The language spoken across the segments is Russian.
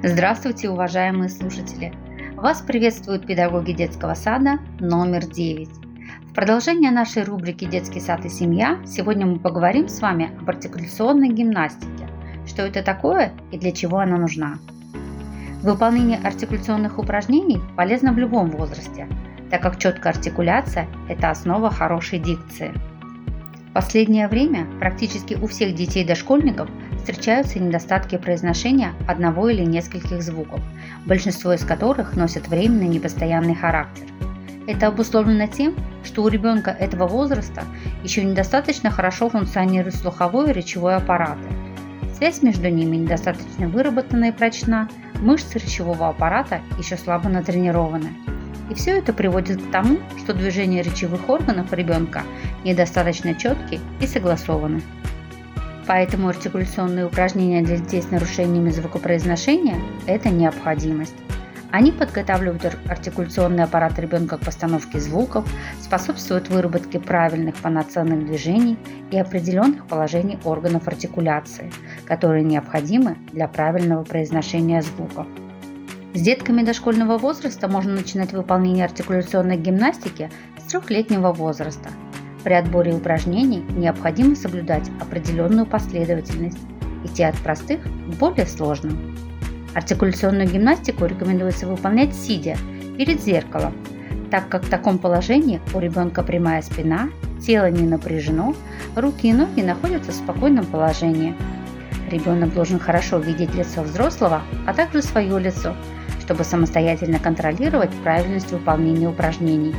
Здравствуйте, уважаемые слушатели! Вас приветствуют педагоги детского сада номер 9. В продолжение нашей рубрики «Детский сад и семья» сегодня мы поговорим с вами об артикуляционной гимнастике. Что это такое и для чего она нужна? Выполнение артикуляционных упражнений полезно в любом возрасте, так как четкая артикуляция – это основа хорошей дикции. В последнее время практически у всех детей дошкольников встречаются недостатки произношения одного или нескольких звуков, большинство из которых носят временный непостоянный характер. Это обусловлено тем, что у ребенка этого возраста еще недостаточно хорошо функционирует слуховой и речевой аппараты. Связь между ними недостаточно выработана и прочна, мышцы речевого аппарата еще слабо натренированы. И все это приводит к тому, что движения речевых органов ребенка недостаточно четкие и согласованы. Поэтому артикуляционные упражнения для детей с нарушениями звукопроизношения – это необходимость. Они подготавливают артикуляционный аппарат ребенка к постановке звуков, способствуют выработке правильных фонаценных движений и определенных положений органов артикуляции, которые необходимы для правильного произношения звуков. С детками дошкольного возраста можно начинать выполнение артикуляционной гимнастики с 3-летнего возраста. При отборе упражнений необходимо соблюдать определенную последовательность, идти от простых к более сложным. Артикуляционную гимнастику рекомендуется выполнять сидя перед зеркалом, так как в таком положении у ребенка прямая спина, тело не напряжено, руки и ноги находятся в спокойном положении. Ребенок должен хорошо видеть лицо взрослого, а также свое лицо, чтобы самостоятельно контролировать правильность выполнения упражнений.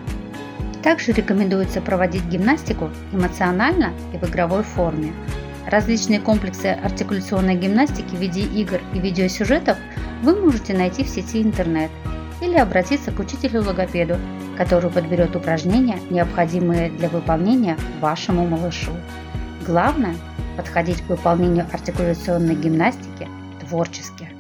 Также рекомендуется проводить гимнастику эмоционально и в игровой форме. Различные комплексы артикуляционной гимнастики в виде игр и видеосюжетов вы можете найти в сети интернет или обратиться к учителю-логопеду, который подберет упражнения, необходимые для выполнения вашему малышу. Главное – подходить к выполнению артикуляционной гимнастики творчески.